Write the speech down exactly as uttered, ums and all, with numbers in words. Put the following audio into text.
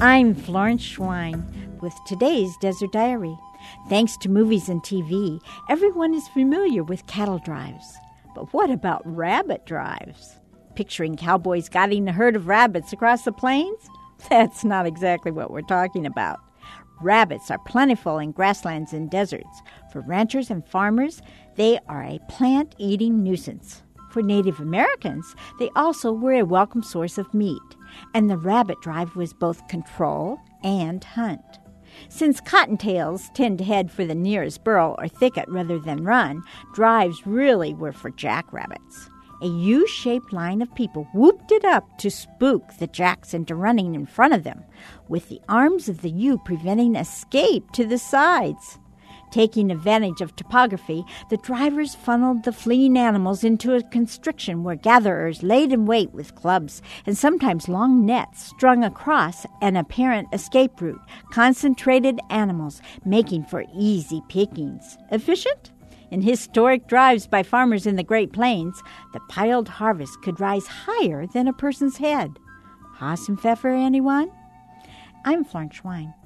I'm Florence Schwein with today's Desert Diary. Thanks to movies and T V, everyone is familiar with cattle drives. But what about rabbit drives? Picturing cowboys guiding a herd of rabbits across the plains? That's not exactly what we're talking about. Rabbits are plentiful in grasslands and deserts. For ranchers and farmers, they are a plant-eating nuisance. For Native Americans, they also were a welcome source of meat, and the rabbit drive was both control and hunt. Since cottontails tend to head for the nearest burrow or thicket rather than run, drives really were for jackrabbits. A U-shaped line of people whooped it up to spook the jacks into running in front of them, with the arms of the U preventing escape to the sides. Taking advantage of topography, the drivers funneled the fleeing animals into a constriction where gatherers laid in wait with clubs and sometimes long nets strung across an apparent escape route, concentrated animals making for easy pickings. Efficient? In historic drives by farmers in the Great Plains, the piled harvest could rise higher than a person's head. Hass and Pfeffer, anyone? I'm Florence Schwein.